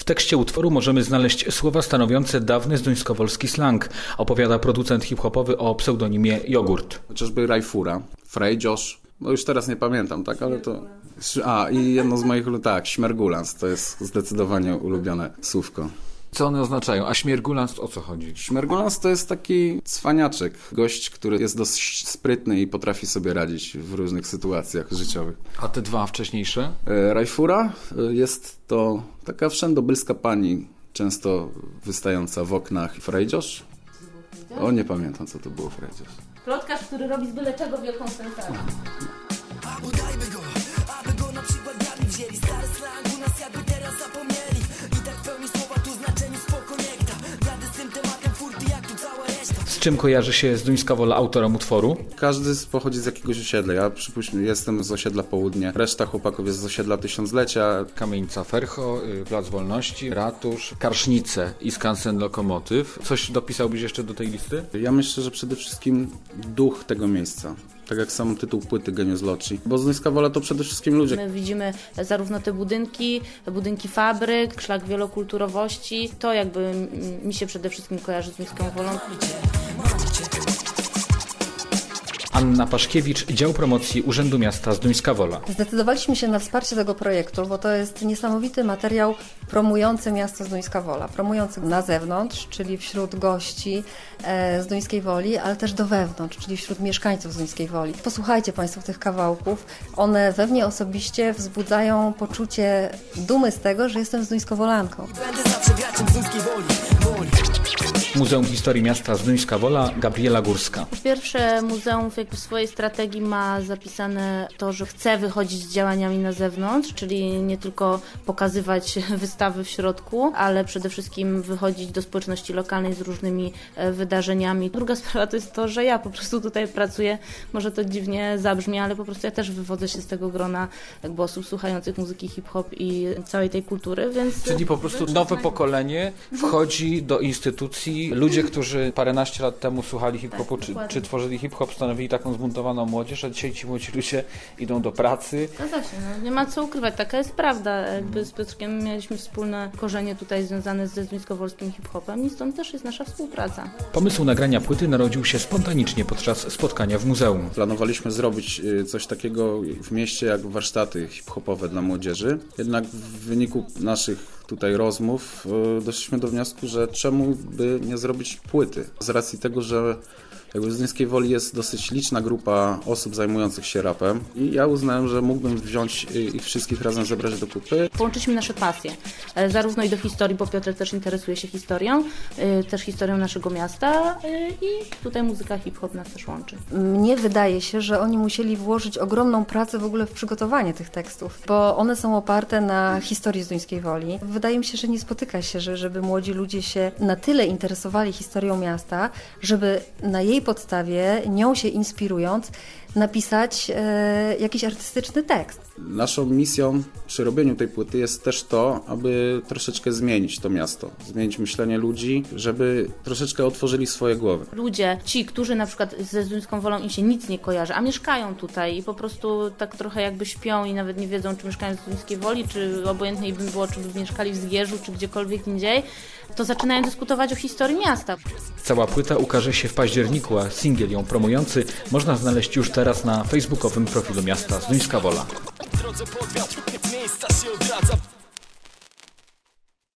W tekście utworu możemy znaleźć słowa stanowiące dawny zduńskowolski slang, opowiada producent hip-hopowy o pseudonimie Jogurt. Chociażby Rajfura, Frejdziosz, no już teraz nie pamiętam, tak, ale to... i jedno z moich, tak, śmergulans, to jest zdecydowanie ulubione słówko. Co one oznaczają? A śmiergulans o co chodzi? Śmiergulans to jest taki cwaniaczek, gość, który jest dosyć sprytny i potrafi sobie radzić w różnych sytuacjach życiowych. A te dwa wcześniejsze? Rajfura jest to taka wszędobylska pani, często wystająca w oknach. Frejdziosz? O, nie pamiętam, co to było Frejdziosz. Plotkarz, który robi z byle czego wielką sensację. Z czym kojarzy się Zduńska Wola autorom utworu? Każdy pochodzi z jakiegoś osiedla. Ja przypuśćmy jestem z osiedla Południe, reszta chłopaków jest z osiedla Tysiąclecia. Kamienica Fercho, Plac Wolności, Ratusz, Karsznice i Skansen Lokomotyw. Coś dopisałbyś jeszcze do tej listy? Ja myślę, że przede wszystkim duch tego miejsca. Tak jak sam tytuł płyty Genius Loci. Bo Zduńska Wola to przede wszystkim ludzie. My widzimy zarówno te budynki fabryk, szlak wielokulturowości. To jakby mi się przede wszystkim kojarzy z Zduńską Wolą. Anna Paszkiewicz, Dział Promocji Urzędu Miasta Zduńska Wola. Zdecydowaliśmy się na wsparcie tego projektu, bo to jest niesamowity materiał promujący miasto Zduńska Wola. Promujący na zewnątrz, czyli wśród gości Zduńskiej Woli, ale też do wewnątrz, czyli wśród mieszkańców Zduńskiej Woli. Posłuchajcie Państwo tych kawałków. One we mnie osobiście wzbudzają poczucie dumy z tego, że jestem zduńskowolanką. Będę zawsze graczem Zduńskiej Woli. Muzeum Historii Miasta Zduńska Wola, Gabriela Górska. Po pierwsze, muzeum w swojej strategii ma zapisane to, że chce wychodzić z działaniami na zewnątrz, czyli nie tylko pokazywać wystawy w środku, ale przede wszystkim wychodzić do społeczności lokalnej z różnymi wydarzeniami. Druga sprawa to jest to, że ja po prostu tutaj pracuję, może to dziwnie zabrzmi, ale po prostu ja też wywodzę się z tego grona jakby osób słuchających muzyki hip-hop i całej tej kultury, więc... Czyli po prostu nowe pokolenie wchodzi do instytucji. Ludzie, którzy paręnaście lat temu słuchali hip-hopu, czy tworzyli hip-hop, stanowili taką zbuntowaną młodzież, a dzisiaj ci młodzi ludzie idą do pracy. Zgadza się, nie ma co ukrywać, taka jest prawda. Jakby z Piotrkiem mieliśmy wspólne korzenie tutaj związane ze zduńskowolskim hip-hopem i stąd też jest nasza współpraca. Pomysł nagrania płyty narodził się spontanicznie podczas spotkania w muzeum. Planowaliśmy zrobić coś takiego w mieście jak warsztaty hip-hopowe dla młodzieży, jednak w wyniku naszych tutaj rozmów doszliśmy do wniosku, że czemu by nie zrobić płyty? Z racji tego, że jakby w Zduńskiej Woli jest dosyć liczna grupa osób zajmujących się rapem i ja uznałem, że mógłbym wziąć ich wszystkich razem zebrać do kupy. Połączyliśmy nasze pasje, zarówno i do historii, bo Piotr też interesuje się historią, też historią naszego miasta i tutaj muzyka hip-hop nas też łączy. Mnie wydaje się, że oni musieli włożyć ogromną pracę w ogóle w przygotowanie tych tekstów, bo one są oparte na historii Zduńskiej Woli. Wydaje mi się, że nie spotyka się, żeby młodzi ludzie się na tyle interesowali historią miasta, żeby na jej podstawie, nią się inspirując, napisać jakiś artystyczny tekst. Naszą misją przy robieniu tej płyty jest też to, aby troszeczkę zmienić to miasto, zmienić myślenie ludzi, żeby troszeczkę otworzyli swoje głowy. Ludzie, ci, którzy na przykład ze Zduńską Wolą im się nic nie kojarzy, a mieszkają tutaj i po prostu tak trochę jakby śpią i nawet nie wiedzą, czy mieszkają w Zduńskiej Woli, czy obojętnie im było, czy by mieszkali w Zgierzu, czy gdziekolwiek indziej, to zaczynają dyskutować o historii miasta. Cała płyta ukaże się w październiku, a singiel ją promujący można znaleźć już teraz na facebookowym profilu miasta Zduńska Wola. W drodze pod wiatr, miejsca się odradza.